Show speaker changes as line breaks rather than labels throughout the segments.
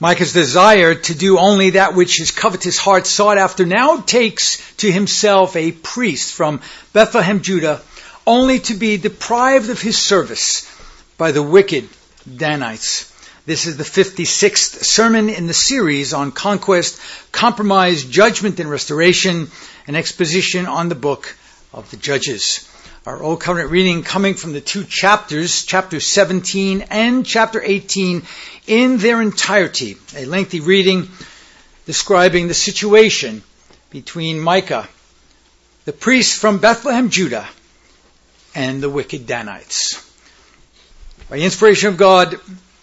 Micah's desire to do only that which his covetous heart sought after now takes to himself a priest from Bethlehem, Judah, only to be deprived of his service by the wicked Danites. This is the 56th sermon in the series on conquest, compromise, judgment, and restoration, an exposition on the book of the Judges. Our Old Covenant reading coming from the two chapters, chapter 17 and chapter 18, in their entirety. A lengthy reading describing the situation between Micah, the priest from Bethlehem, Judah, and the wicked Danites. By inspiration of God,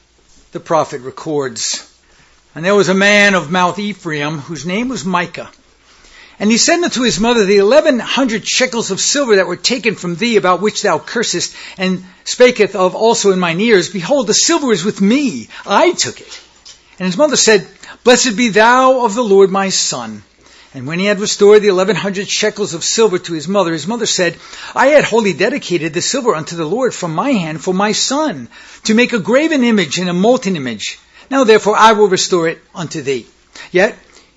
the prophet records, "And there was a man of Mount Ephraim whose name was Micah. And he said unto his mother, the 1,100 shekels of silver that were taken from thee, about which thou cursest, and spaketh of also in mine ears, behold, the silver is with me. I took it. And his mother said, Blessed be thou of the Lord my son. And when he had restored the 1,100 shekels of silver to his mother said, I had wholly dedicated the silver unto the Lord from my hand for my son, to make a graven image and a molten image. Now therefore I will restore it unto thee. Yet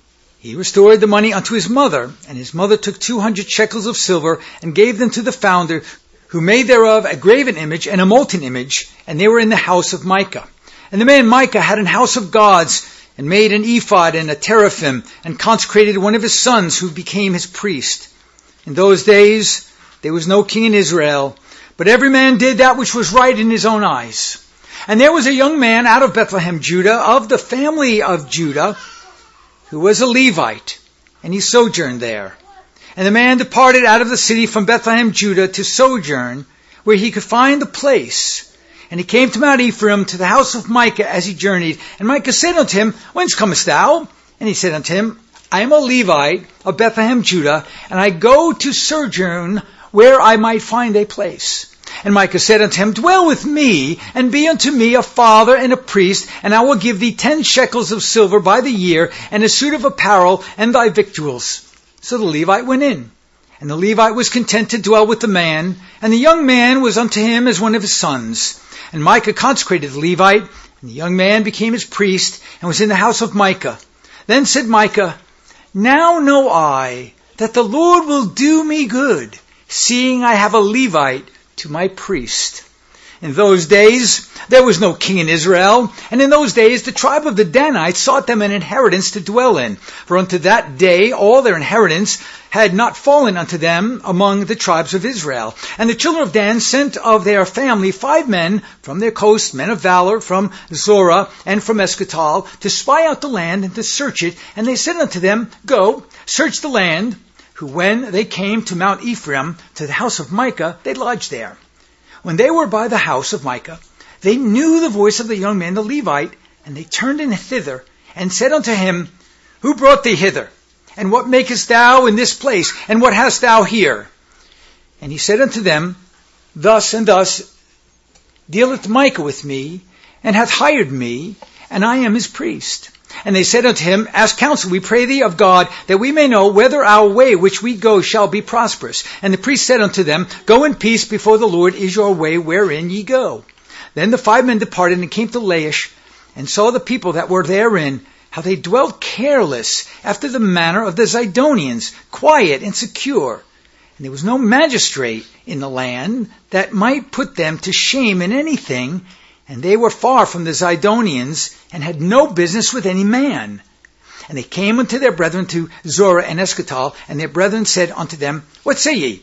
he restored the money unto his mother, and his mother took 200 shekels of silver, and gave them to the founder, who made thereof a graven image and a molten image, and they were in the house of Micah. And the man Micah had an house of gods, and made an ephod and a teraphim, and consecrated one of his sons, who became his priest. In those days there was no king in Israel, but every man did that which was right in his own eyes. And there was a young man out of Bethlehem, Judah, of the family of Judah, who was a Levite, and he sojourned there. And the man departed out of the city from Bethlehem, Judah, to sojourn, where he could find a place. And he came to Mount Ephraim, to the house of Micah, as he journeyed. And Micah said unto him, Whence comest thou? And he said unto him, I am a Levite of Bethlehem, Judah, and I go to sojourn where I might find a place. And Micah said unto him, Dwell with me, and be unto me a father and a priest, and I will give thee 10 shekels of silver by the year, and a suit of apparel, and thy victuals. So the Levite went in. And the Levite was content to dwell with the man, and the young man was unto him as one of his sons. And Micah consecrated the Levite, and the young man became his priest, and was in the house of Micah. Then said Micah, Now know I that the Lord will do me good, seeing I have a Levite to my priest. In those days there was no king in Israel, and in those days the tribe of the Danites sought them an inheritance to dwell in. For unto that day all their inheritance had not fallen unto them among the tribes of Israel. And the children of Dan sent of their family 5 men from their coast, men of valor, from Zorah and from Eschatal, to spy out the land and to search it. And they said unto them, Go, search the land. Who when they came to Mount Ephraim, to the house of Micah, they lodged there. When they were by the house of Micah, they knew the voice of the young man, the Levite, and they turned in thither, and said unto him, Who brought thee hither? And what makest thou in this place? And what hast thou here? And he said unto them, Thus and thus dealeth Micah with me, and hath hired me, and I am his priest. And they said unto him, Ask counsel, we pray thee, of God, that we may know whether our way which we go shall be prosperous. And the priest said unto them, Go in peace before the Lord is your way wherein ye go. Then the 5 men departed and came to Laish, and saw the people that were therein, how they dwelt careless after the manner of the Zidonians, quiet and secure. And there was no magistrate in the land that might put them to shame in anything, and they were far from the Zidonians, and had no business with any man. And they came unto their brethren to Zorah and Eschatal, and their brethren said unto them, What say ye?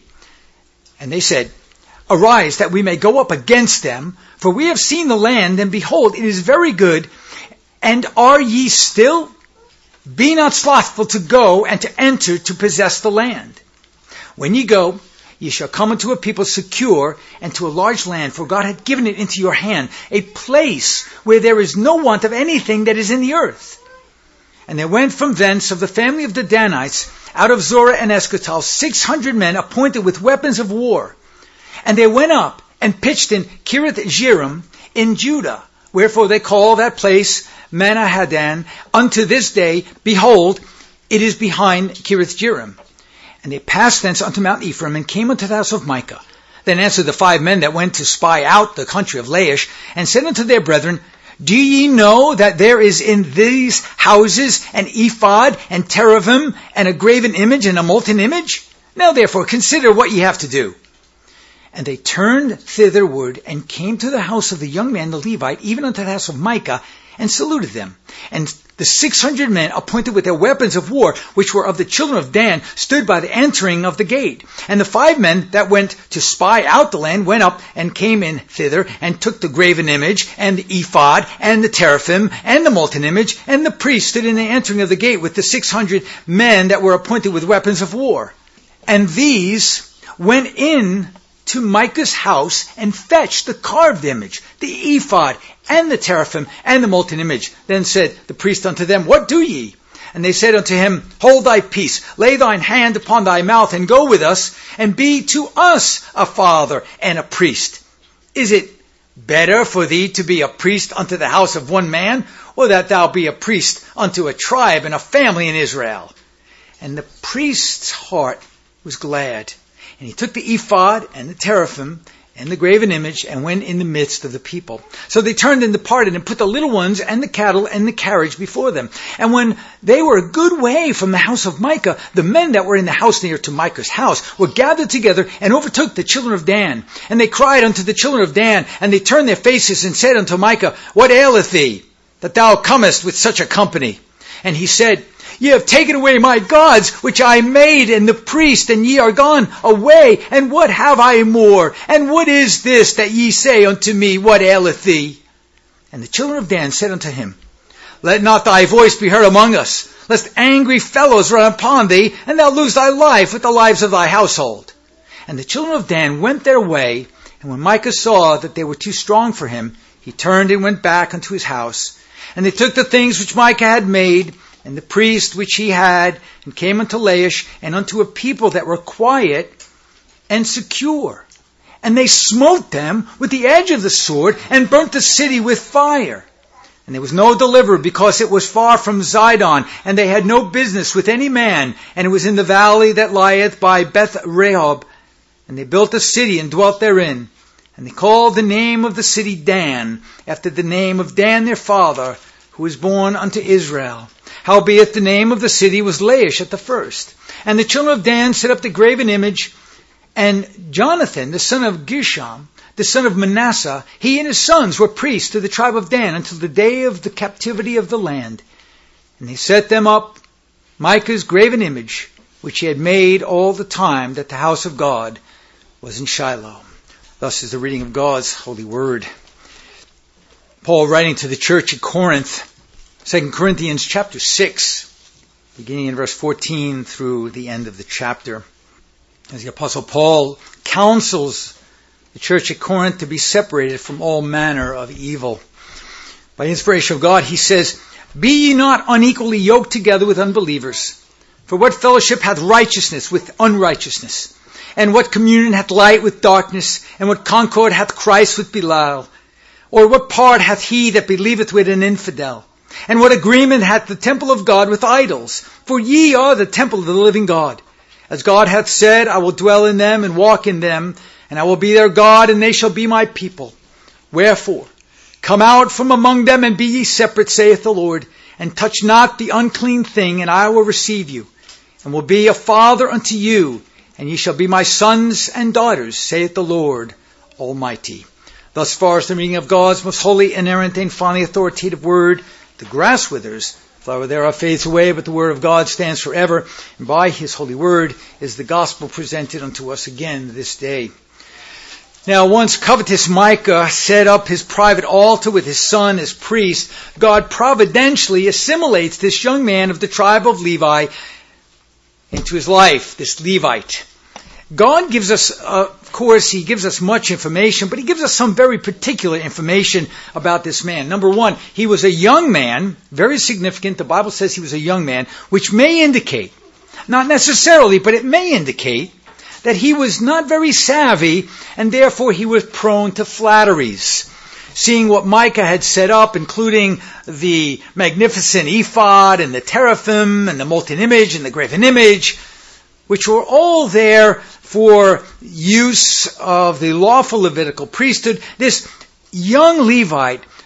And they said, Arise, that we may go up against them, for we have seen the land, and behold, it is very good. And are ye still? Be not slothful to go and to enter to possess the land. When ye go, ye shall come unto a people secure, and to a large land, for God hath given it into your hand, a place where there is no want of anything that is in the earth. And there went from thence of the family of the Danites, out of Zorah and Eschatal, 600 men appointed with weapons of war. And they went up and pitched in Kiriath Jearim in Judah. Wherefore they call that place Manahadan. Unto this day, behold, it is behind Kiriath Jearim. And they passed thence unto Mount Ephraim, and came unto the house of Micah. Then answered the 5 men that went to spy out the country of Laish, and said unto their brethren, Do ye know that there is in these houses an ephod and teraphim and a graven image and a molten image? Now therefore consider what ye have to do. And they turned thitherward and came to the house of the young man the Levite, even unto the house of Micah, and saluted them. And the 600 men appointed with their weapons of war, which were of the children of Dan, stood by the entering of the gate. And the 5 men that went to spy out the land went up and came in thither, and took the graven image, and the ephod, and the teraphim, and the molten image, and the priest stood in the entering of the gate with the 600 men that were appointed with weapons of war. And these went in to Micah's house and fetched the carved image, the ephod, and the teraphim, and the molten image. Then said the priest unto them, What do ye? And they said unto him, Hold thy peace, lay thine hand upon thy mouth, and go with us, and be to us a father and a priest. Is it better for thee to be a priest unto the house of one man, or that thou be a priest unto a tribe and a family in Israel? And the priest's heart was glad. And he took the ephod and the teraphim and the graven image and went in the midst of the people. So they turned and departed and put the little ones and the cattle and the carriage before them. And when they were a good way from the house of Micah, the men that were in the house near to Micah's house were gathered together and overtook the children of Dan. And they cried unto the children of Dan, and they turned their faces and said unto Micah, What aileth thee, that thou comest with such a company? And he said, Ye have taken away my gods, which I made, and the priest, and ye are gone away. And what have I more? And what is this that ye say unto me, What aileth thee? And the children of Dan said unto him, Let not thy voice be heard among us, lest angry fellows run upon thee, and thou lose thy life with the lives of thy household. And the children of Dan went their way, and when Micah saw that they were too strong for him, he turned and went back unto his house. And they took the things which Micah had made, and the priest which he had, and came unto Laish, and unto a people that were quiet and secure. And they smote them with the edge of the sword, and burnt the city with fire. And there was no deliverer, because it was far from Zidon, and they had no business with any man, and it was in the valley that lieth by Beth Rehob. And they built a city, and dwelt therein. And they called the name of the city Dan, after the name of Dan their father, who was born unto Israel. Howbeit the name of the city was Laish at the first. And the children of Dan set up the graven image, and Jonathan, the son of Gershom, the son of Manasseh, he and his sons were priests to the tribe of Dan until the day of the captivity of the land. And they set them up Micah's graven image, which he had made all the time that the house of God was in Shiloh. Thus is the reading of God's holy word. Paul, writing to the church at Corinth, 2 Corinthians chapter 6, beginning in verse 14 through the end of the chapter. As the Apostle Paul counsels the church at Corinth to be separated from all manner of evil. By inspiration of God, he says, Be ye not unequally yoked together with unbelievers. For what fellowship hath righteousness with unrighteousness? And what communion hath light with darkness? And what concord hath Christ with Belial? Or what part hath he that believeth with an infidel? And what agreement hath the temple of God with idols? For ye are the temple of the living God. As God hath said, I will dwell in them and walk in them, and I will be their God, and they shall be my people. Wherefore, come out from among them, and be ye separate, saith the Lord, and touch not the unclean thing, and I will receive you, and will be a father unto you, and ye shall be my sons and daughters, saith the Lord Almighty. Thus far as the reading of God's most holy, inerrant, and finally authoritative word. The grass withers, flower thereof fades away, but the word of God stands forever. And by his holy word is the gospel presented unto us again this day. Now, once covetous Micah set up his private altar with his son as priest, God providentially assimilates this young man of the tribe of Levi into his life, this Levite. God gives us, of course, he gives us much information, but he gives us some very particular information about this man. Number one, he was a young man, very significant. The Bible says he was a young man, which may indicate, not necessarily, but it may indicate that he was not very savvy, and therefore he was prone to flatteries. Seeing what Micah had set up, including the magnificent ephod and the teraphim and the molten image and the graven image, which were all there for use of the lawful Levitical priesthood, this young Levite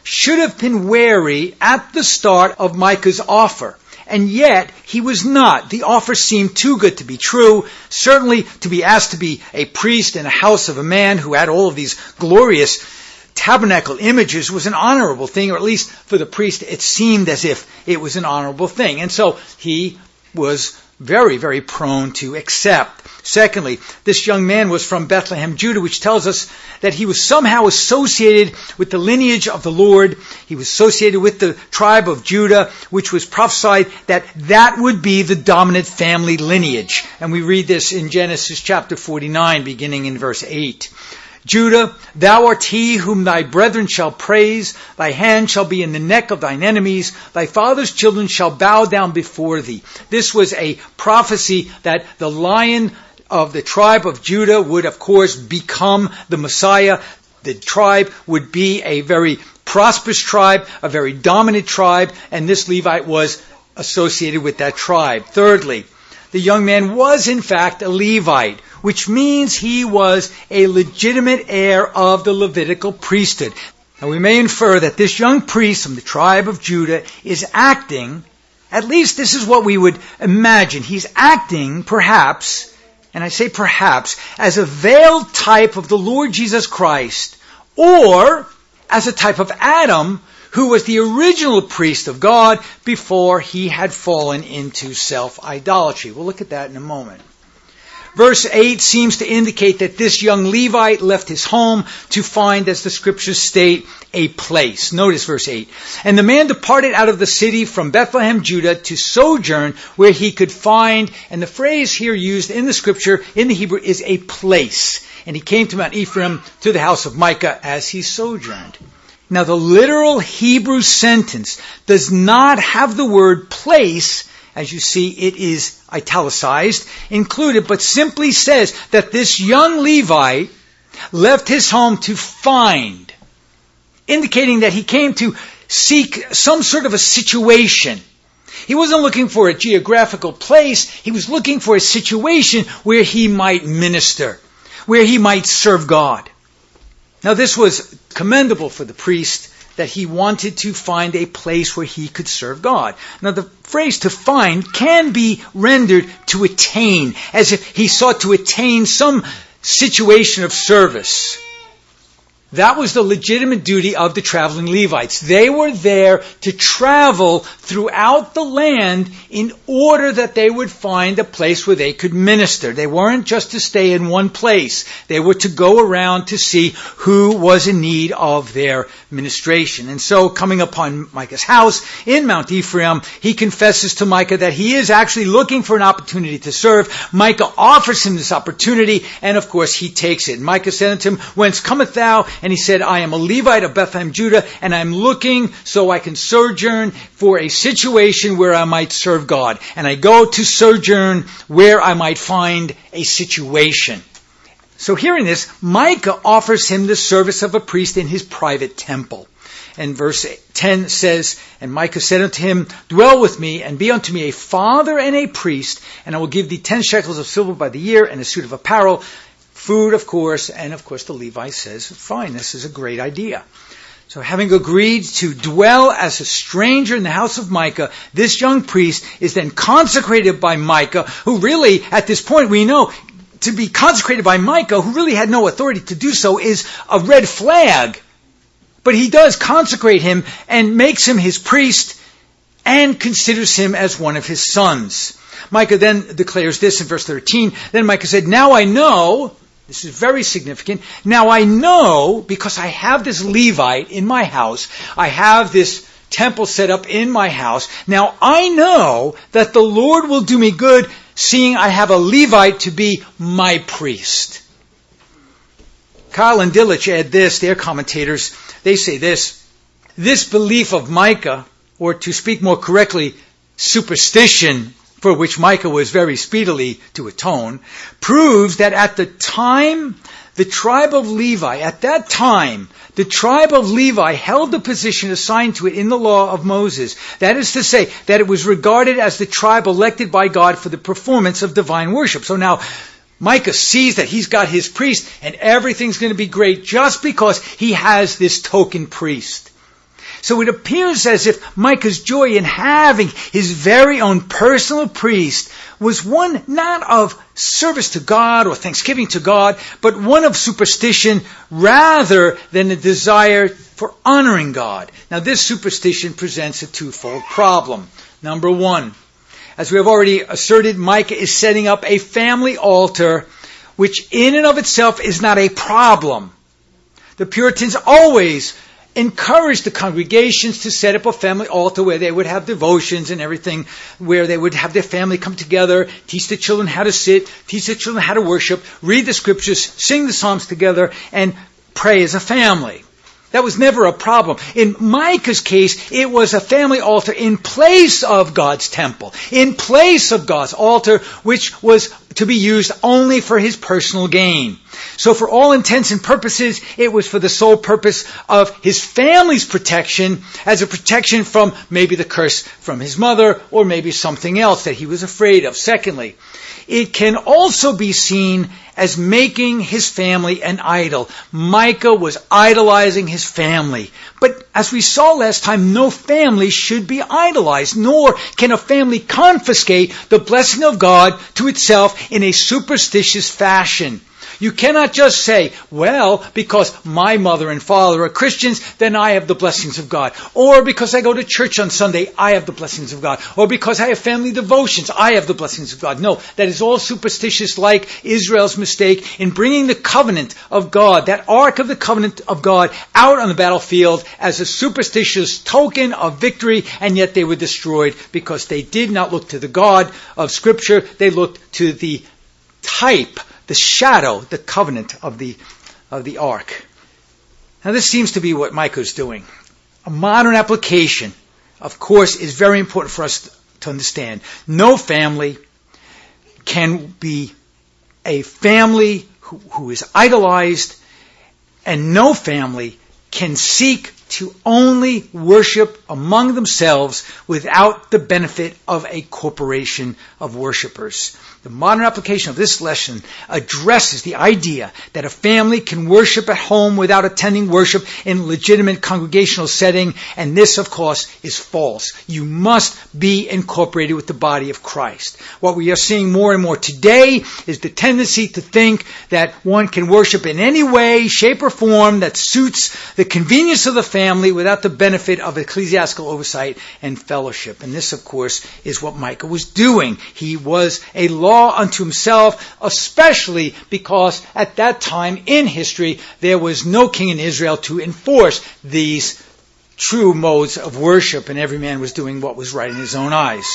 should have been wary at the start of Micah's offer. And yet, he was not. The offer seemed too good to be true. Certainly, to be asked to be a priest in a house of a man who had all of these glorious tabernacle images was an honorable thing, or at least for the priest, it seemed as if it was an honorable thing. And so, he was very, very prone to accept. Secondly, this young man was from Bethlehem, Judah, which tells us that he was somehow associated with the lineage of the Lord. He was associated with the tribe of Judah, which was prophesied that would be the dominant family lineage. And we read this in Genesis chapter 49, beginning in verse 8. Judah, thou art he whom thy brethren shall praise. Thy hand shall be in the neck of thine enemies. Thy father's children shall bow down before thee. This was a prophecy that the Lion of the tribe of Judah would, of course, become the Messiah. The tribe would be a very prosperous tribe, a very dominant tribe, and this Levite was associated with that tribe. Thirdly, the young man was, in fact, a Levite, which means he was a legitimate heir of the Levitical priesthood. Now we may infer that this young priest from the tribe of Judah is acting, at least this is what we would imagine, he's acting perhaps, and I say perhaps, as a veiled type of the Lord Jesus Christ, or as a type of Adam, who was the original priest of God before he had fallen into self-idolatry. We'll look at that in a moment. Verse 8 seems to indicate that this young Levite left his home to find, as the scriptures state, a place. Notice verse 8. And the man departed out of the city from Bethlehem, Judah, to sojourn where he could find, and the phrase here used in the scripture, in the Hebrew, is a place. And he came to Mount Ephraim, to the house of Micah, as he sojourned. Now, the literal Hebrew sentence does not have the word place. As you see, it is italicized, included, but simply says that this young Levite left his home to find, indicating that he came to seek some sort of a situation. He wasn't looking for a geographical place. He was looking for a situation where he might minister, where he might serve God. Now, this was commendable for the priest, that he wanted to find a place where he could serve God. Now, the phrase to find can be rendered to attain, as if he sought to attain some situation of service. That was the legitimate duty of the traveling Levites. They were there to travel throughout the land in order that they would find a place where they could minister. They weren't just to stay in one place. They were to go around to see who was in need of their ministration. And so, coming upon Micah's house in Mount Ephraim, he confesses to Micah that he is actually looking for an opportunity to serve. Micah offers him this opportunity, and of course he takes it. Micah said unto him, Whence cometh thou? And he said, I am a Levite of Bethlehem, Judah, and I'm looking so I can sojourn for a situation where I might serve God. And I go to sojourn where I might find a situation. So hearing this, Micah offers him the service of a priest in his private temple. And verse 10 says, And Micah said unto him, Dwell with me, and be unto me a father and a priest, and I will give thee 10 shekels of silver by the year, and a suit of apparel, food, of course, and of course the Levite says, fine, this is a great idea. So having agreed to dwell as a stranger in the house of Micah, this young priest is then consecrated by Micah, who really, at this point, we know, to be consecrated by Micah, who really had no authority to do so, is a red flag. But he does consecrate him and makes him his priest and considers him as one of his sons. Micah then declares this in verse 13. Then Micah said, Now I know, this is very significant, now I know, because I have this Levite in my house, I have this temple set up in my house, now I know that the Lord will do me good, seeing I have a Levite to be my priest. Kyle and Dillich add this, their commentators, they say this belief of Micah, or to speak more correctly, superstition, for which Micah was very speedily to atone, proves that at the time, the tribe of Levi held the position assigned to it in the law of Moses. That is to say, that it was regarded as the tribe elected by God for the performance of divine worship. So now, Micah sees that he's got his priest, and everything's going to be great just because he has this token priest. So it appears as if Micah's joy in having his very own personal priest was one not of service to God or thanksgiving to God, but one of superstition rather than a desire for honoring God. Now this superstition presents a twofold problem. Number one, as we have already asserted, Micah is setting up a family altar, which in and of itself is not a problem. The Puritans always encouraged the congregations to set up a family altar where they would have devotions and everything, where they would have their family come together, teach the children how to sit, teach the children how to worship, read the scriptures, sing the psalms together, and pray as a family. That was never a problem. In Micah's case, it was a family altar in place of God's temple, in place of God's altar, which was to be used only for his personal gain. So for all intents and purposes, it was for the sole purpose of his family's protection, as a protection from maybe the curse from his mother, or maybe something else that he was afraid of. Secondly, it can also be seen as making his family an idol. Micah was idolizing his family. But as we saw last time, no family should be idolized, nor can a family confiscate the blessing of God to itself in a superstitious fashion. You cannot just say, well, because my mother and father are Christians, then I have the blessings of God. Or because I go to church on Sunday, I have the blessings of God. Or because I have family devotions, I have the blessings of God. No, that is all superstitious, like Israel's mistake in bringing the covenant of God, that ark of the covenant of God, out on the battlefield as a superstitious token of victory, and yet they were destroyed because they did not look to the God of Scripture. They looked to the type, the shadow, the covenant of the ark. Now this seems to be what Micah is doing. A modern application, of course, is very important for us to understand. No family can be a family who is idolized, and no family can seek to only worship among themselves without the benefit of a corporation of worshipers. The modern application of this lesson addresses the idea that a family can worship at home without attending worship in a legitimate congregational setting, and this, of course, is false. You must be incorporated with the body of Christ. What we are seeing more and more today is the tendency to think that one can worship in any way, shape, or form that suits the convenience of the family without the benefit of ecclesiastical oversight and fellowship. And this, of course, is what Micah was doing. He was a law unto himself, especially because at that time in history there was no king in Israel to enforce these true modes of worship, and every man was doing what was right in his own eyes.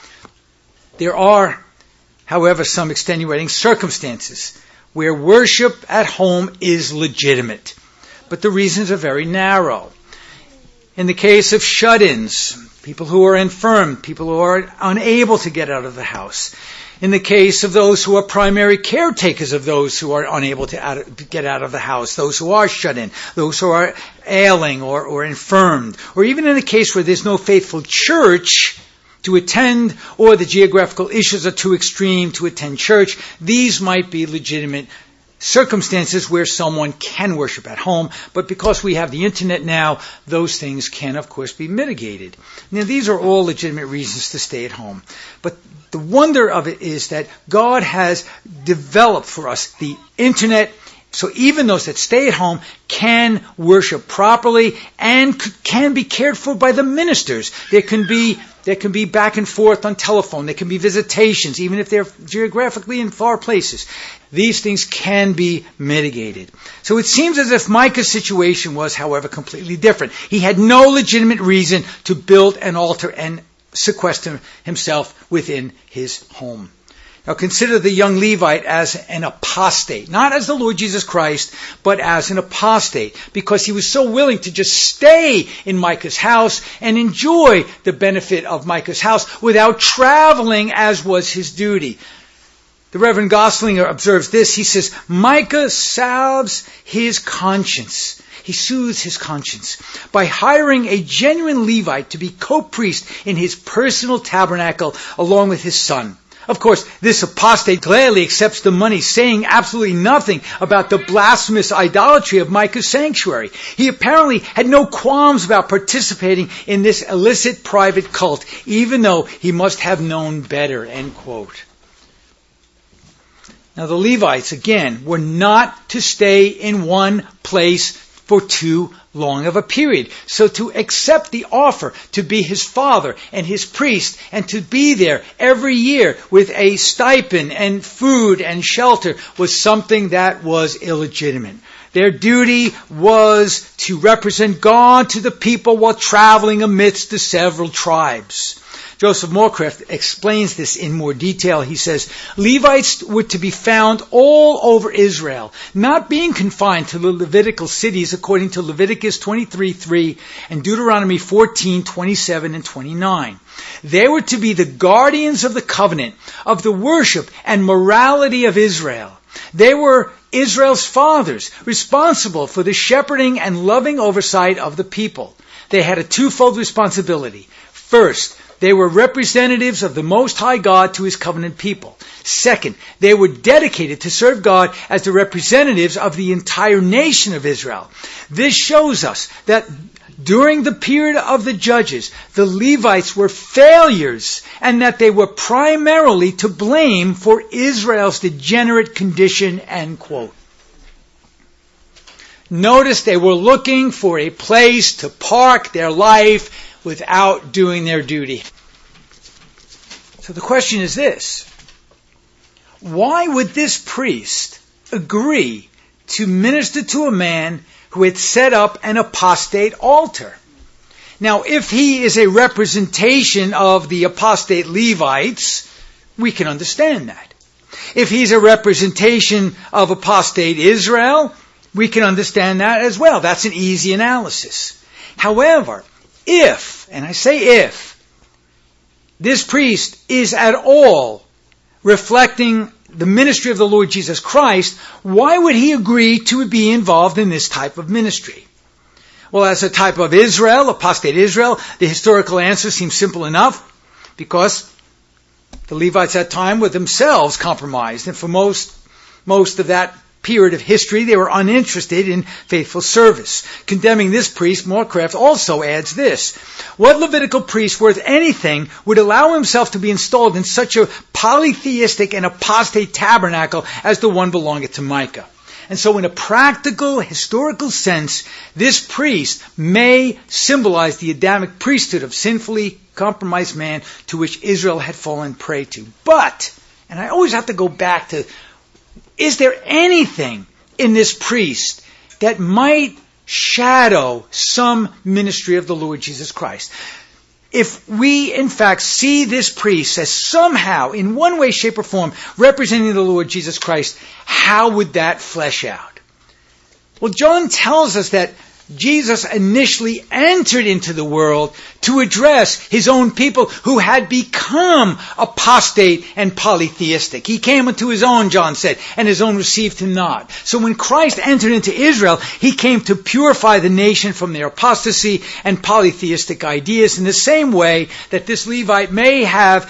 There are, however, some extenuating circumstances where worship at home is legitimate, but the reasons are very narrow. In the case of shut-ins, people who are infirm, people who are unable to get out of the house. In the case of those who are primary caretakers of those who are unable to get out of the house, those who are shut in, those who are ailing or infirmed, or even in a case where there's no faithful church to attend, or the geographical issues are too extreme to attend church, these might be legitimate circumstances where someone can worship at home, but because we have the internet now, those things can, of course, be mitigated. Now, these are all legitimate reasons to stay at home. But the wonder of it is that God has developed for us the internet, so even those that stay at home can worship properly and can be cared for by the ministers. There can be back and forth on telephone. There can be visitations, even if they're geographically in far places. These things can be mitigated. So it seems as if Micah's situation was, however, completely different. He had no legitimate reason to build an altar and sequester himself within his home. Now consider the young Levite as an apostate, not as the Lord Jesus Christ, but as an apostate, because he was so willing to just stay in Micah's house and enjoy the benefit of Micah's house without traveling as was his duty. The Reverend Goslinger observes this. He says, Micah salves his conscience. He soothes his conscience by hiring a genuine Levite to be co-priest in his personal tabernacle along with his son. Of course, this apostate gladly accepts the money, saying absolutely nothing about the blasphemous idolatry of Micah's sanctuary. He apparently had no qualms about participating in this illicit private cult, even though he must have known better, end quote. Now the Levites, again, were not to stay in one place for too long of a period. So to accept the offer to be his father and his priest and to be there every year with a stipend and food and shelter was something that was illegitimate. Their duty was to represent God to the people while traveling amidst the several tribes. Joseph Moorcraft explains this in more detail. He says, Levites were to be found all over Israel, not being confined to the Levitical cities according to Leviticus 23:3 and Deuteronomy 14:27 and 29. They were to be the guardians of the covenant, of the worship and morality of Israel. They were Israel's fathers, responsible for the shepherding and loving oversight of the people. They had a twofold responsibility. First, they were representatives of the Most High God to His covenant people. Second, they were dedicated to serve God as the representatives of the entire nation of Israel. This shows us that during the period of the judges, the Levites were failures and that they were primarily to blame for Israel's degenerate condition, end quote. Notice they were looking for a place to park their life without doing their duty. So the question is this: why would this priest agree to minister to a man who had set up an apostate altar? Now, if he is a representation of the apostate Levites, we can understand that. If he's a representation of apostate Israel, we can understand that as well. That's an easy analysis. However, if, and I say if, this priest is at all reflecting the ministry of the Lord Jesus Christ, why would he agree to be involved in this type of ministry? Well, as a type of Israel, apostate Israel, the historical answer seems simple enough, because the Levites at that time were themselves compromised, and for most of that period of history, they were uninterested in faithful service. Condemning this priest, Moorcraft also adds this: what Levitical priest worth anything would allow himself to be installed in such a polytheistic and apostate tabernacle as the one belonging to Micah? And so in a practical, historical sense, this priest may symbolize the Adamic priesthood of sinfully compromised man to which Israel had fallen prey to. But, and I always have to go back to, is there anything in this priest that might shadow some ministry of the Lord Jesus Christ? If we, in fact, see this priest as somehow, in one way, shape, or form, representing the Lord Jesus Christ, how would that flesh out? Well, John tells us that Jesus initially entered into the world to address his own people who had become apostate and polytheistic. He came unto his own, John said, and his own received him not. So when Christ entered into Israel, he came to purify the nation from their apostasy and polytheistic ideas in the same way that this Levite may have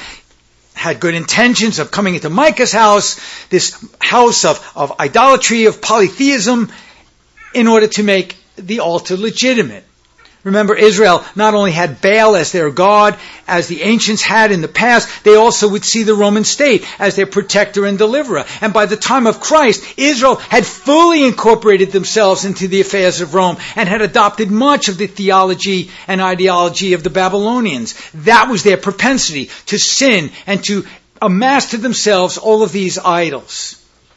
had good intentions of coming into Micah's house, this house of idolatry, of polytheism, in order to make the altar legitimate. Remember, Israel not only had Baal as their god, as the ancients had in the past, they also would see the Roman state as their protector and deliverer. And by the time of Christ, Israel had fully incorporated themselves into the affairs of Rome and had adopted much of the theology and ideology of the Babylonians. That was their propensity to sin and to amass to themselves all of these idols.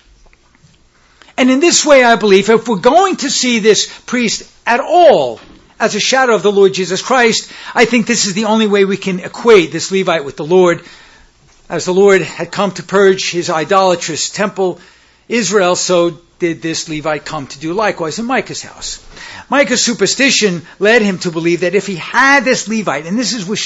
And in this way, I believe, if we're going to see this priest at all as a shadow of the Lord Jesus Christ, I think this is the only way we can equate this Levite with the Lord. As the Lord had come to purge his idolatrous temple, Israel, so did this Levite come to do likewise in Micah's house. Micah's superstition led him to believe that if he had this Levite, and this was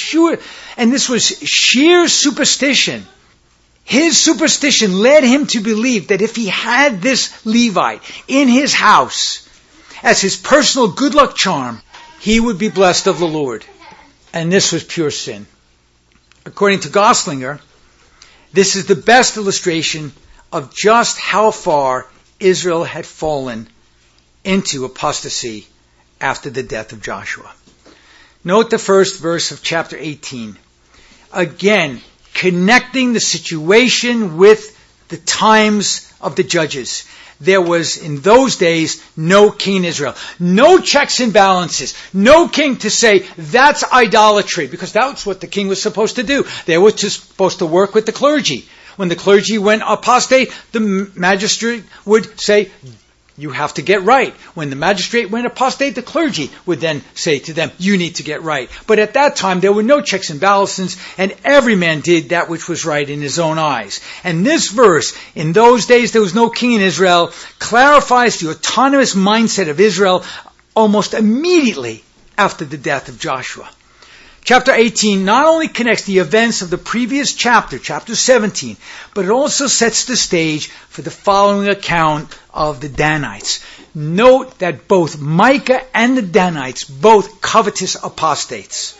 sheer superstition, his superstition led him to believe that if he had this Levite in his house as his personal good luck charm, he would be blessed of the Lord. And this was pure sin. According to Goslinger, This is the best illustration of just how far Israel had fallen into apostasy after the death of Joshua. Note the first verse of chapter 18. Again, connecting the situation with the times of the judges. There was, in those days, no king in Israel. No checks and balances. No king to say, that's idolatry, because that's what the king was supposed to do. They were just supposed to work with the clergy. When the clergy went apostate, the magistrate would say, you have to get right. When the magistrate went apostate, the clergy would then say to them, you need to get right. But at that time, there were no checks and balances, and every man did that which was right in his own eyes. And this verse, in those days there was no king in Israel, clarifies the autonomous mindset of Israel almost immediately after the death of Joshua. Chapter 18 not only connects the events of the previous chapter, chapter 17, but it also sets the stage for the following account of the Danites. Note that both Micah and the Danites, both covetous apostates.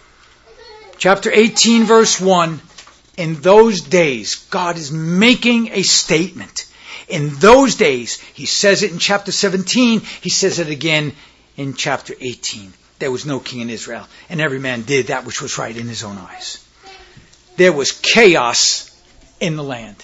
Chapter 18, verse 1, in those days, God is making a statement. In those days, he says it in chapter 17, he says it again in chapter 18. There was no king in Israel, and every man did that which was right in his own eyes. There was chaos in the land.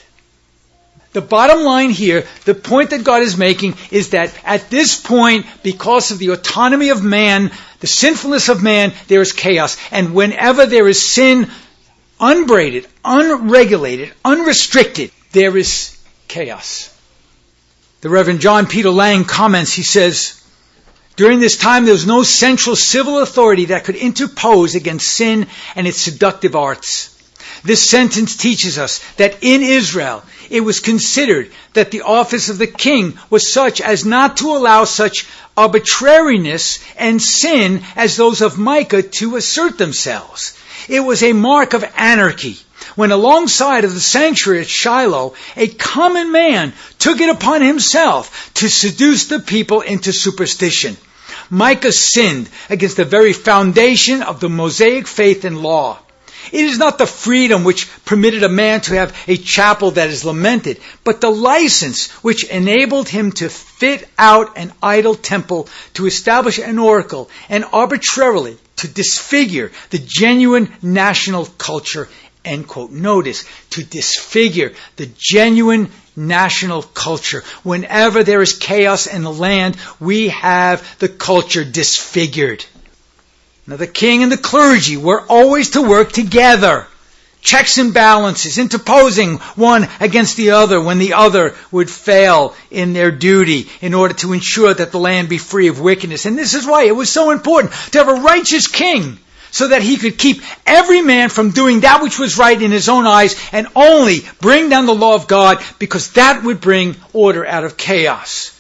The bottom line here, the point that God is making, is that at this point, because of the autonomy of man, the sinfulness of man, there is chaos. And whenever there is sin, unbraided, unregulated, unrestricted, there is chaos. The Reverend John Peter Lang comments, he says, during this time, there was no central civil authority that could interpose against sin and its seductive arts. This sentence teaches us that in Israel, it was considered that the office of the king was such as not to allow such arbitrariness and sin as those of Micah to assert themselves. It was a mark of anarchy when alongside of the sanctuary at Shiloh, a common man took it upon himself to seduce the people into superstition. Micah sinned against the very foundation of the Mosaic faith and law. It is not the freedom which permitted a man to have a chapel that is lamented, but the license which enabled him to fit out an idol temple, to establish an oracle, and arbitrarily to disfigure the genuine national culture. End quote. Notice, to disfigure the genuine national culture. Whenever there is chaos in the land, we have the culture disfigured. Now the king and the clergy were always to work together. Checks and balances, interposing one against the other when the other would fail in their duty in order to ensure that the land be free of wickedness. And this is why it was so important to have a righteous king, so that he could keep every man from doing that which was right in his own eyes and only bring down the law of God, because that would bring order out of chaos.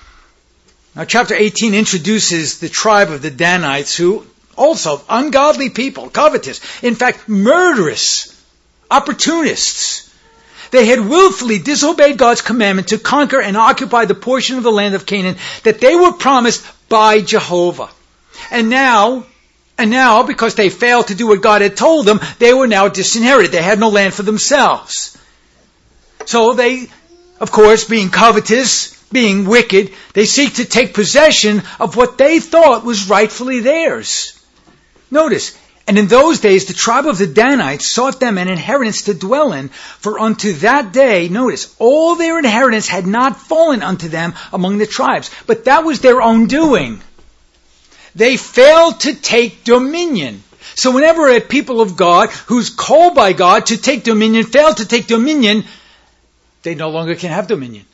Now chapter 18 introduces the tribe of the Danites, who also ungodly people, covetous, in fact murderous, opportunists. They had willfully disobeyed God's commandment to conquer and occupy the portion of the land of Canaan that they were promised by Jehovah. And now, because they failed to do what God had told them, they were now disinherited. They had no land for themselves. So they, of course, being covetous, being wicked, they seek to take possession of what they thought was rightfully theirs. Notice, and in those days the tribe of the Danites sought them an inheritance to dwell in, for unto that day, notice, all their inheritance had not fallen unto them among the tribes, but that was their own doing. They failed to take dominion. So whenever a people of God who's called by God to take dominion fail to take dominion, they no longer can have dominion.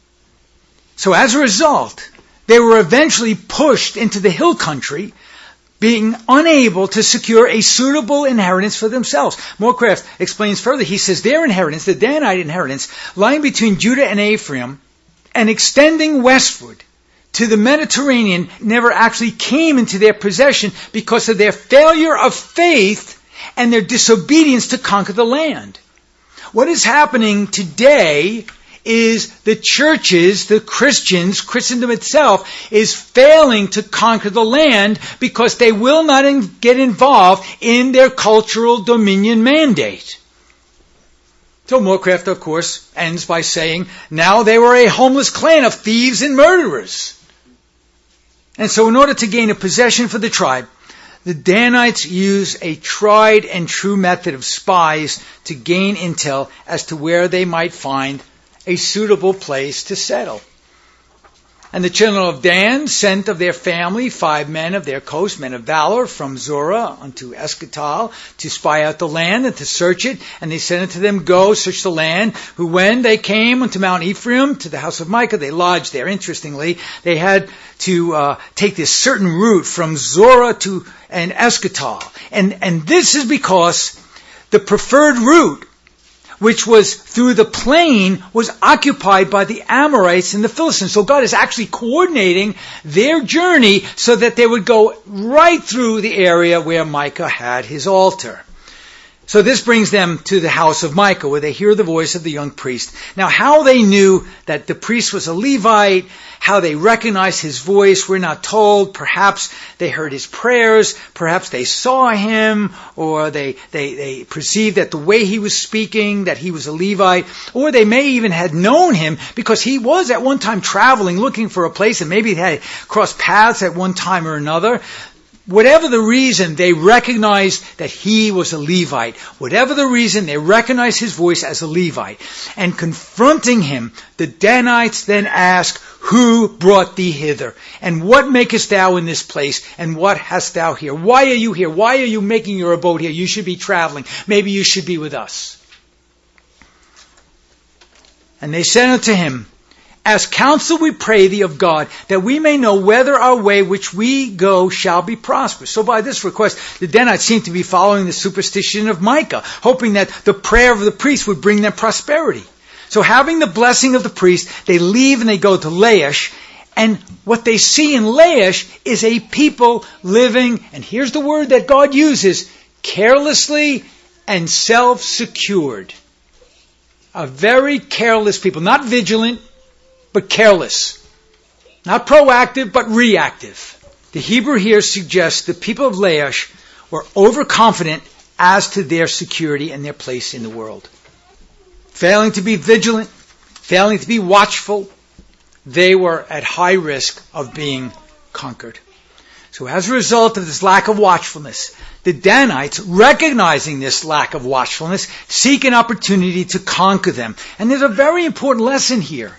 So as a result, they were eventually pushed into the hill country, being unable to secure a suitable inheritance for themselves. Morecraft explains further. He says their inheritance, the Danite inheritance, lying between Judah and Ephraim and extending westward to the Mediterranean, never actually came into their possession because of their failure of faith and their disobedience to conquer the land. What is happening today is the churches, the Christians, Christendom itself, is failing to conquer the land because they will not get involved in their cultural dominion mandate. So Morecraft, of course, ends by saying, now they were a homeless clan of thieves and murderers. And so in order to gain a possession for the tribe, the Danites use a tried and true method of spies to gain intel as to where they might find a suitable place to settle. And the children of Dan sent of their family 5 men of their coast, men of valor, from Zorah unto Eschatal, to spy out the land and to search it. And they said unto them, go, search the land. Who when they came unto Mount Ephraim, to the house of Micah, they lodged there. Interestingly, they had to take this certain route from Zorah to and Eschatal. And this is because the preferred route, which was through the plain, was occupied by the Amorites and the Philistines. So God is actually coordinating their journey so that they would go right through the area where Micah had his altar. So this brings them to the house of Micah, where they hear the voice of the young priest. Now, how they knew that the priest was a Levite, how they recognized his voice, we're not told. Perhaps they heard his prayers, perhaps they saw him, or they perceived that the way he was speaking, that he was a Levite, or they may even had known him because he was at one time traveling, looking for a place, and maybe they had crossed paths at one time or another. Whatever the reason, they recognized that he was a Levite. Whatever the reason, they recognized his voice as a Levite. And confronting him, the Danites then ask, who brought thee hither? And what makest thou in this place? And what hast thou here? Why are you here? Why are you making your abode here? You should be traveling. Maybe you should be with us. And they said unto him, ask counsel, we pray thee, of God, that we may know whether our way which we go shall be prosperous. So by this request, the Danites seem to be following the superstition of Micah, hoping that the prayer of the priest would bring them prosperity. So having the blessing of the priest, they leave and they go to Laish. And what they see in Laish is a people living, and here's the word that God uses, carelessly and self-secured. A very careless people, not vigilant, but careless. Not proactive, but reactive. The Hebrew here suggests the people of Laish were overconfident as to their security and their place in the world. Failing to be vigilant, failing to be watchful, they were at high risk of being conquered. So as a result of this lack of watchfulness, the Danites, recognizing this lack of watchfulness, seek an opportunity to conquer them. And there's a very important lesson here.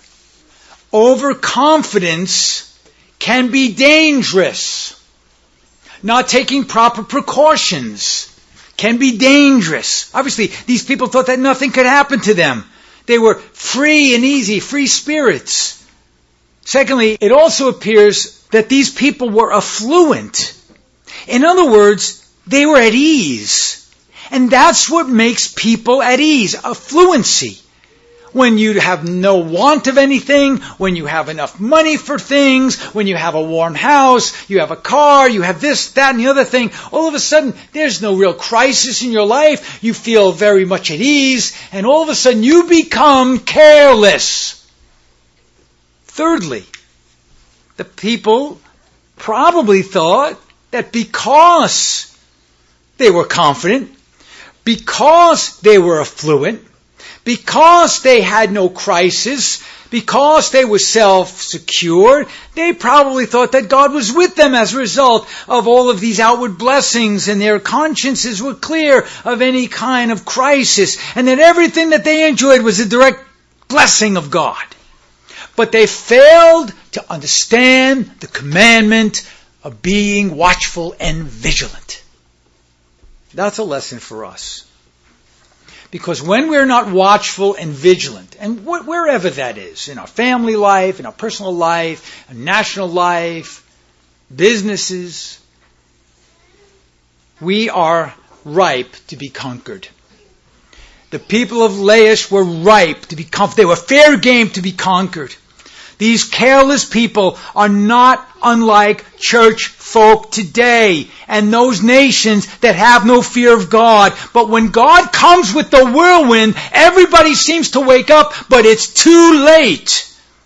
Overconfidence can be dangerous. Not taking proper precautions can be dangerous. Obviously, these people thought that nothing could happen to them. They were free and easy, free spirits. Secondly, it also appears that these people were affluent. In other words, they were at ease. And that's what makes people at ease, affluency. When you have no want of anything, when you have enough money for things, when you have a warm house, you have a car, you have this, that, and the other thing, all of a sudden, there's no real crisis in your life. You feel very much at ease, and all of a sudden, you become careless. Thirdly, the people probably thought that because they were confident, because they were affluent, because they had no crisis, because they were self-secured, they probably thought that God was with them as a result of all of these outward blessings, and their consciences were clear of any kind of crisis, and that everything that they enjoyed was a direct blessing of God. But they failed to understand the commandment of being watchful and vigilant. That's a lesson for us. Because when we're not watchful and vigilant, and wherever that is, in our family life, in our personal life, in national life, businesses, we are ripe to be conquered. The people of Laish were ripe to be conquered. They were fair game to be conquered. These careless people are not unlike church folk today and those nations that have no fear of God. But when God comes with the whirlwind, everybody seems to wake up, but it's too late.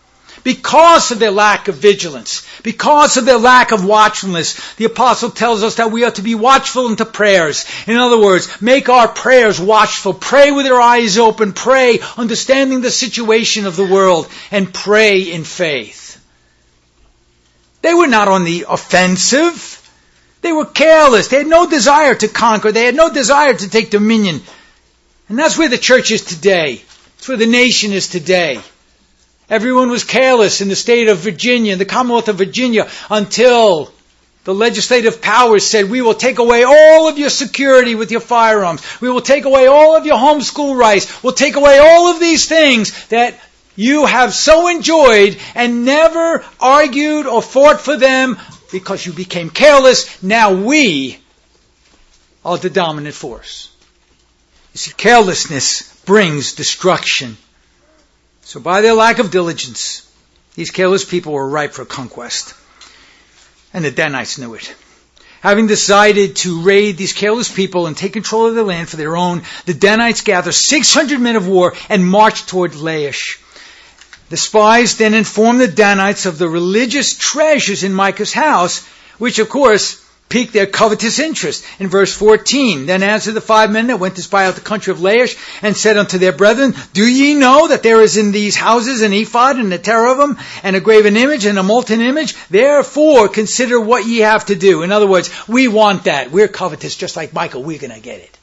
because of their lack of vigilance, because of their lack of watchfulness. The apostle tells us that we are to be watchful unto prayers. In other words, make our prayers watchful. Pray with your eyes open. Pray understanding the situation of the world, and pray in faith. They were not on the offensive. They were careless. They had no desire to conquer. They had no desire to take dominion. And that's where the church is today. That's where the nation is today. Everyone was careless in the state of Virginia, in the Commonwealth of Virginia, until the legislative powers said, we will take away all of your security with your firearms. We will take away all of your homeschool rights. We'll take away all of these things that you have so enjoyed and never argued or fought for them because you became careless. Now we are the dominant force. You see, carelessness brings destruction. So by their lack of diligence, these careless people were ripe for conquest. And the Danites knew it. Having decided to raid these careless people and take control of their land for their own, the Danites gathered 600 men of war and marched toward Laish. The spies then informed the Danites of the religious treasures in Micah's house, which of course piqued their covetous interest. In verse 14, then answered the 5 men that went to spy out the country of Laish, and said unto their brethren, do ye know that there is in these houses an ephod and a cherubim and a graven image and a molten image? Therefore consider what ye have to do. In other words, we want that. We're covetous just like Micah. We're going to get it.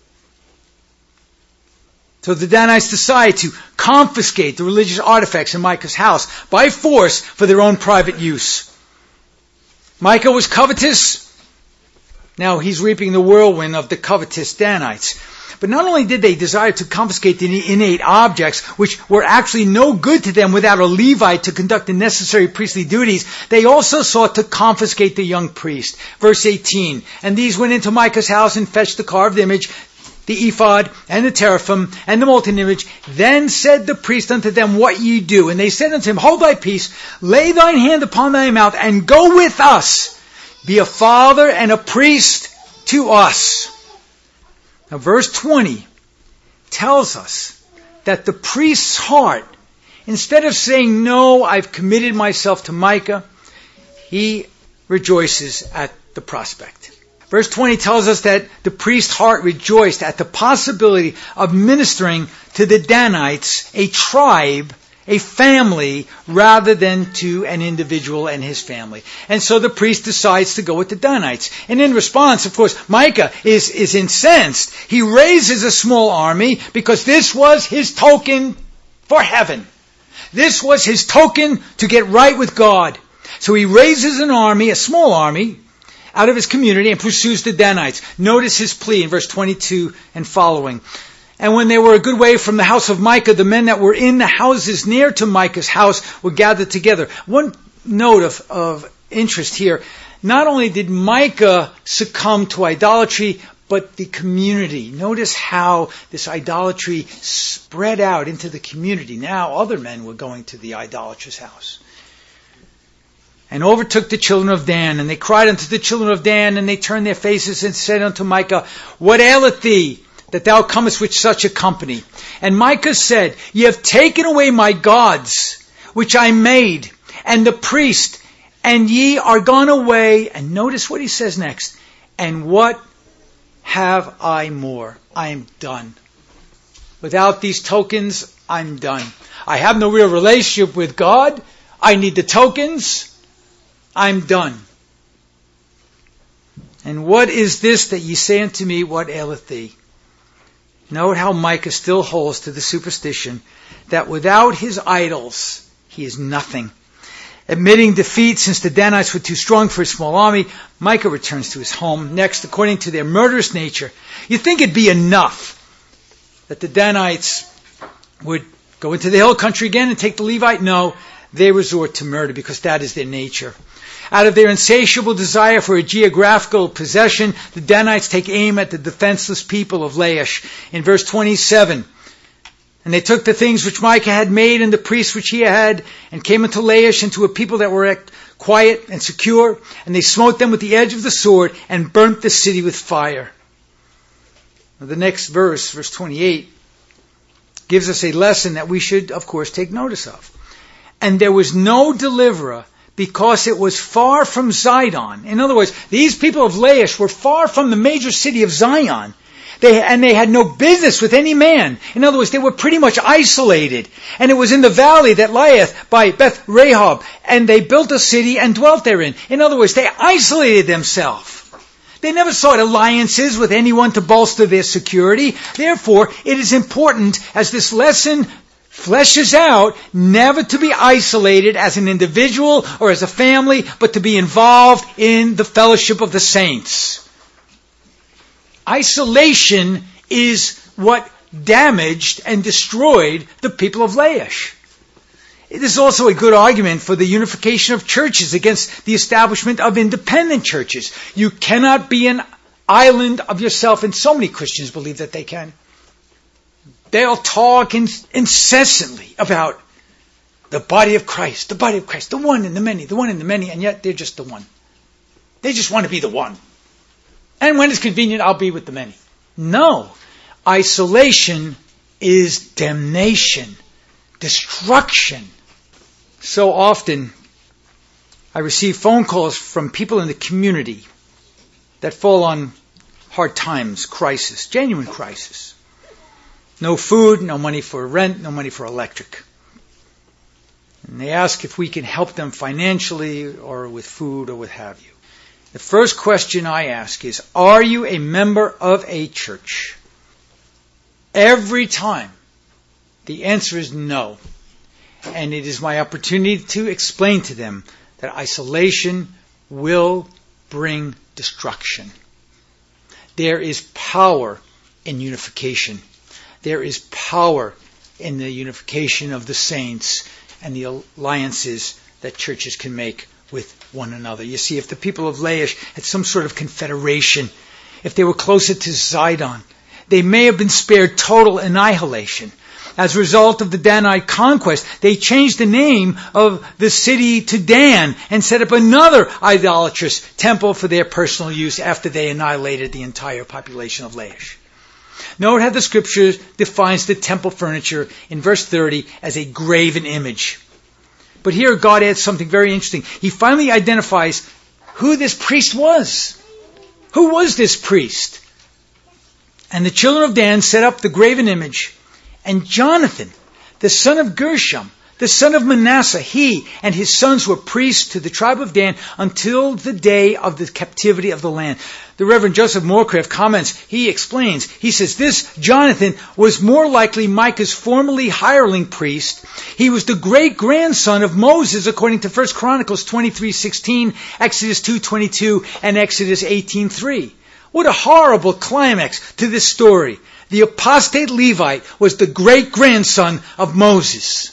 So the Danites decide to confiscate the religious artifacts in Micah's house by force for their own private use. Micah was covetous. Now he's reaping the whirlwind of the covetous Danites. But not only did they desire to confiscate the innate objects, which were actually no good to them without a Levite to conduct the necessary priestly duties, they also sought to confiscate the young priest. Verse 18, and these went into Micah's house and fetched the carved image, the ephod, and the teraphim, and the molten image. Then said the priest unto them, what ye do? And they said unto him, hold thy peace, lay thine hand upon thy mouth, and go with us. Be a father and a priest to us. Now verse 20 tells us that the priest's heart, instead of saying, no, I've committed myself to Micah, he rejoices at the prospect. Verse 20 tells us that the priest's heart rejoiced at the possibility of ministering to the Danites, a tribe, a family, rather than to an individual and his family. And so the priest decides to go with the Danites. And in response, of course, Micah is incensed. He raises a small army because this was his token for heaven. This was his token to get right with God. So he raises an army, a small army, out of his community and pursues the Danites. Notice his plea in verse 22 and following. And when they were a good way from the house of Micah, the men that were in the houses near to Micah's house were gathered together. One note of interest here. Not only did Micah succumb to idolatry, but the community. Notice how this idolatry spread out into the community. Now other men were going to the idolatrous house. And overtook the children of Dan, and they cried unto the children of Dan, and they turned their faces and said unto Micah, what aileth thee, that thou comest with such a company? And Micah said, ye have taken away my gods, which I made, and the priest, and ye are gone away. And notice what he says next. And what have I more? I am done. Without these tokens, I'm done. I have no real relationship with God. I need the tokens. I'm done. And what is this that ye say unto me, what aileth thee? Note how Micah still holds to the superstition that without his idols, he is nothing. Admitting defeat since the Danites were too strong for his small army, Micah returns to his home. Next, according to their murderous nature, you'd think it'd be enough that the Danites would go into the hill country again and take the Levite. No, they resort to murder because that is their nature. Out of their insatiable desire for a geographical possession, the Danites take aim at the defenseless people of Laish. In verse 27, and they took the things which Micah had made and the priests which he had, and came into Laish and to a people that were quiet and secure, and they smote them with the edge of the sword and burnt the city with fire. Now, the next verse, verse 28, gives us a lesson that we should, of course, take notice of. and there was no deliverer, because it was far from Zidon. In other words, these people of Laish were far from the major city of Zion. They had no business with any man. In other words, they were pretty much isolated. And it was in the valley that lieth by Beth Rehob. And they built a city and dwelt therein. In other words, they isolated themselves. They never sought alliances with anyone to bolster their security. Therefore, it is important, as this lesson fleshes out, never to be isolated as an individual or as a family, but to be involved in the fellowship of the saints. Isolation is what damaged and destroyed the people of Laish. It is also a good argument for the unification of churches against the establishment of independent churches. You cannot be an island of yourself, and so many Christians believe that they can. They'll talk incessantly about the body of Christ, the one in the many, and yet they're just the one. They just want to be the one. And when it's convenient, I'll be with the many. No. Isolation is damnation, destruction. So often, I receive phone calls from people in the community that fall on hard times, crisis, genuine crisis. No food, no money for rent, no money for electric. And they ask if we can help them financially or with food or what have you. The first question I ask is, are you a member of a church? Every time, the answer is no. And it is my opportunity to explain to them that isolation will bring destruction. There is power in unification. There is power in the unification of the saints and the alliances that churches can make with one another. You see, if the people of Laish had some sort of confederation, if they were closer to Zidon, they may have been spared total annihilation. As a result of the Danite conquest, they changed the name of the city to Dan and set up another idolatrous temple for their personal use after they annihilated the entire population of Laish. Note how the scripture defines the temple furniture in verse 30 as a graven image. But here God adds something very interesting. He finally identifies who this priest was. Who was this priest? And the children of Dan set up the graven image. And Jonathan, the son of Gershom, the son of Manasseh, he and his sons were priests to the tribe of Dan until the day of the captivity of the land. The Reverend Joseph Moorcraft comments, he explains, he says, this Jonathan was more likely Micah's formerly hireling priest. He was the great-grandson of Moses, according to 1 Chronicles 23:16, Exodus 2:22, and Exodus 18:3. What a horrible climax to this story. The apostate Levite was the great-grandson of Moses.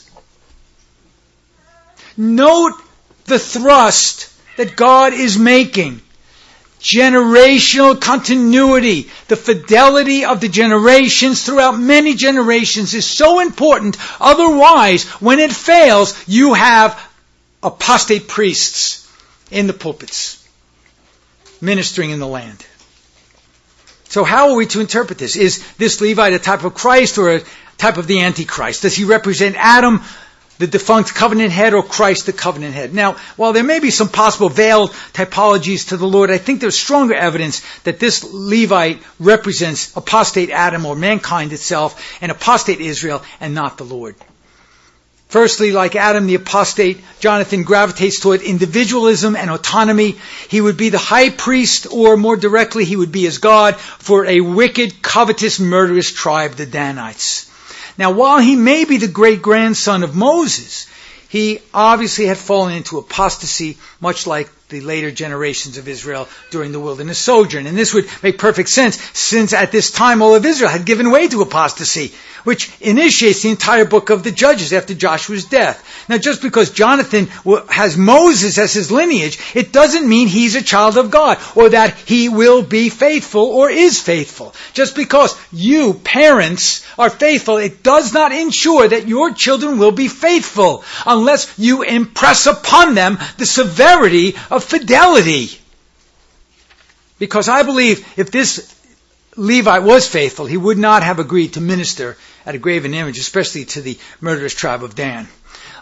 Note the thrust that God is making. Generational continuity, the fidelity of the generations throughout many generations is so important. Otherwise, when it fails, you have apostate priests in the pulpits, ministering in the land. So how are we to interpret this? Is this Levite a type of Christ or a type of the Antichrist? Does he represent Adam, the defunct covenant head, or Christ, the covenant head? Now, while there may be some possible veiled typologies to the Lord, I think there's stronger evidence that this Levite represents apostate Adam, or mankind itself, and apostate Israel, and not the Lord. Firstly, like Adam, the apostate Jonathan gravitates toward individualism and autonomy. He would be the high priest, or more directly, he would be as God for a wicked, covetous, murderous tribe, the Danites. Now, while he may be the great-grandson of Moses, he obviously had fallen into apostasy, much like the later generations of Israel during the wilderness sojourn. And this would make perfect sense, since at this time all of Israel had given way to apostasy, which initiates the entire book of the Judges after Joshua's death. Now, just because Jonathan has Moses as his lineage, it doesn't mean he's a child of God, or that he will be faithful or is faithful. Just because you, parents, are faithful, it does not ensure that your children will be faithful, unless you impress upon them the severity of fidelity. Because I believe if this Levite was faithful, he would not have agreed to minister at a graven image, especially to the murderous tribe of Dan.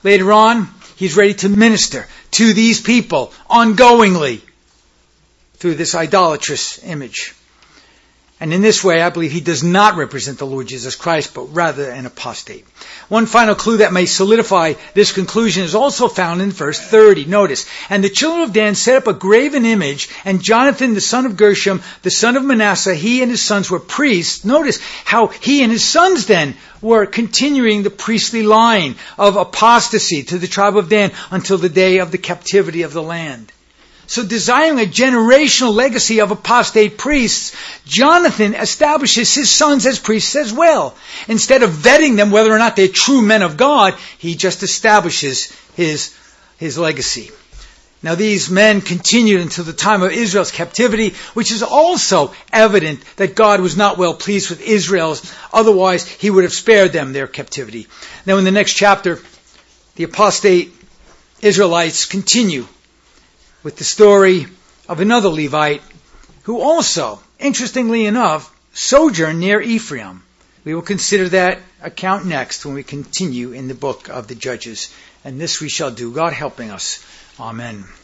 Later on, he's ready to minister to these people ongoingly through this idolatrous image. And in this way, I believe he does not represent the Lord Jesus Christ, but rather an apostate. One final clue that may solidify this conclusion is also found in verse 30. Notice, and the children of Dan set up a graven image, and Jonathan, the son of Gershom, the son of Manasseh, he and his sons were priests. Notice how he and his sons then were continuing the priestly line of apostasy to the tribe of Dan until the day of the captivity of the land. So desiring a generational legacy of apostate priests, Jonathan establishes his sons as priests as well. Instead of vetting them whether or not they're true men of God, he just establishes his legacy. Now these men continued until the time of Israel's captivity, which is also evident that God was not well pleased with Israel. Otherwise, he would have spared them their captivity. Now in the next chapter, the apostate Israelites continue with the story of another Levite who also, interestingly enough, sojourned near Ephraim. We will consider that account next when we continue in the book of the Judges. And this we shall do, God helping us. Amen.